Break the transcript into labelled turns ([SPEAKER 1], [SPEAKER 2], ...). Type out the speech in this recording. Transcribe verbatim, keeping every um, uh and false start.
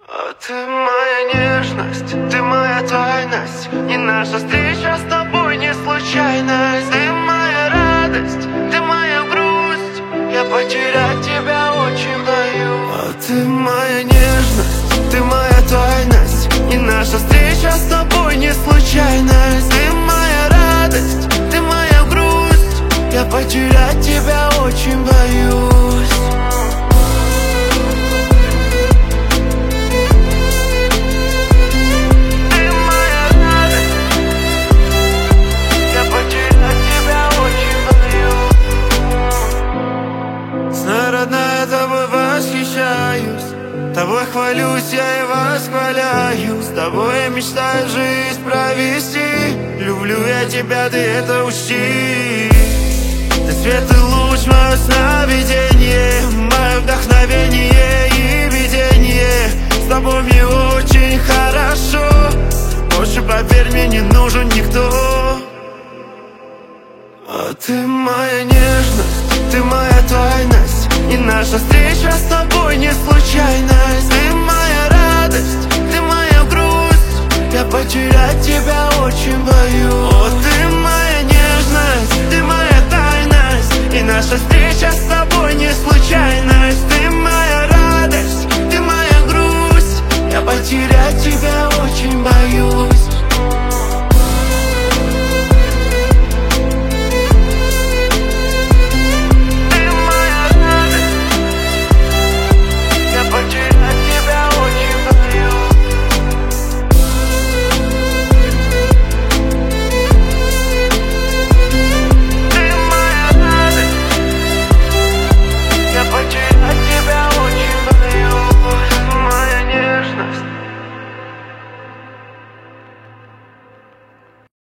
[SPEAKER 1] А ты моя нежность, ты моя тайность, и наша встреча с тобой не случайность. Ты моя радость, ты моя грусть, я потерять тебя очень боюсь. А ты моя нежность, ты моя тайность, и наша встреча с тобой не случайность. Ты моя радость, ты моя грусть, я потерять тебя очень боюсь. Тобой хвалюсь я и восхваляю, с тобой я мечтаю жизнь провести. Люблю я тебя, ты это учти. Ты свет и луч, мое сновидение, мое вдохновение и видение. С тобой мне очень хорошо, больше, поверь мне, не нужен никто. А ты моя нежность, ты моя тайность, и наша встреча с тобой не случайна.